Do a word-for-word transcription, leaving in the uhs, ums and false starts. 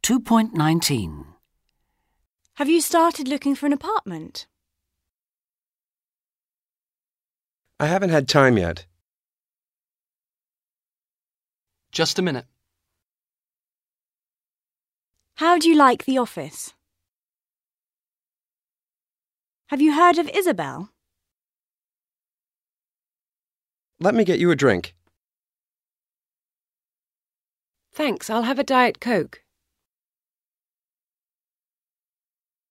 two point nineteen. Have you started looking for an apartment? I haven't had time yet. Just a minute. How do you like the office? Have you heard of Isabel? Let me get you a drink. Thanks, I'll have a Diet Coke.